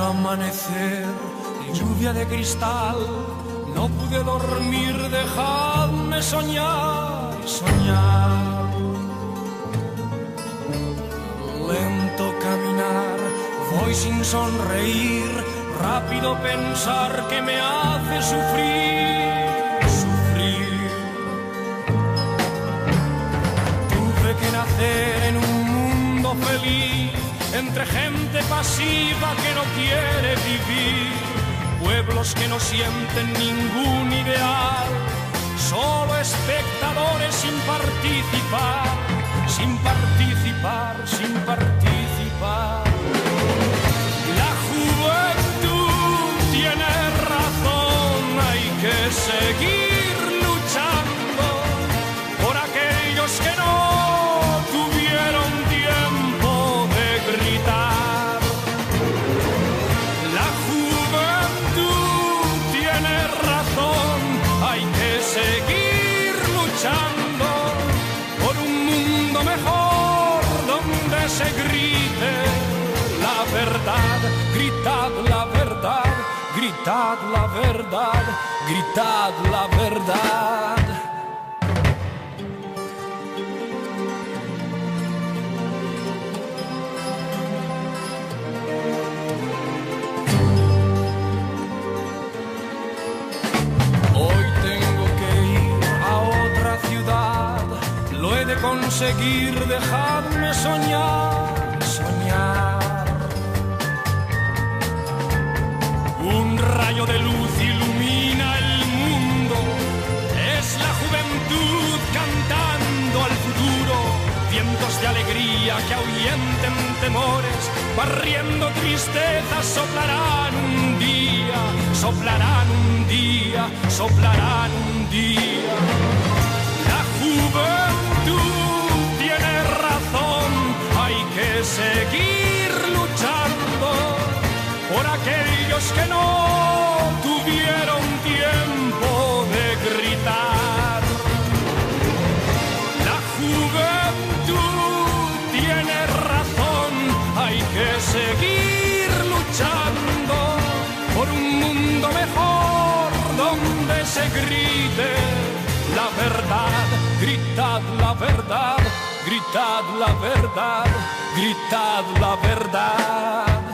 amanecer, lluvia de cristal, no pude dormir, dejadme soñar, soñar. Lento caminar, voy sin sonreír, rápido pensar que me hace sufrir, sufrir. Tuve que nacer en un mundo feliz, entre gente pasiva que no quiere vivir, pueblos que no sienten ningún ideal, solo espectadores sin participar, sin participar, sin participar. La juventud tiene razón, hay que seguir luchando por aquellos que no tuvieron tiempo de gritar. La juventud tiene razón, hay que seguir luchando por un mundo mejor donde se grite la verdad. Gritad la verdad, gritad la verdad, gritad la verdad. Hoy tengo que ir a otra ciudad, lo he de conseguir, dejadme soñar, soñar. Un rayo de luz ilumina el mundo, es la juventud cantando al futuro, vientos de alegría que ahuyenten temores, barriendo tristezas, soplarán un día, soplarán un día, soplarán un día. La juventud tiene razón, hay que seguir luchando por aquellos que no tuvieron tiempo de gritar. La juventud tiene razón, hay que seguir luchando por un mundo mejor donde se grite la verdad. Gritad la verdad, gritad la verdad, gritad la verdad.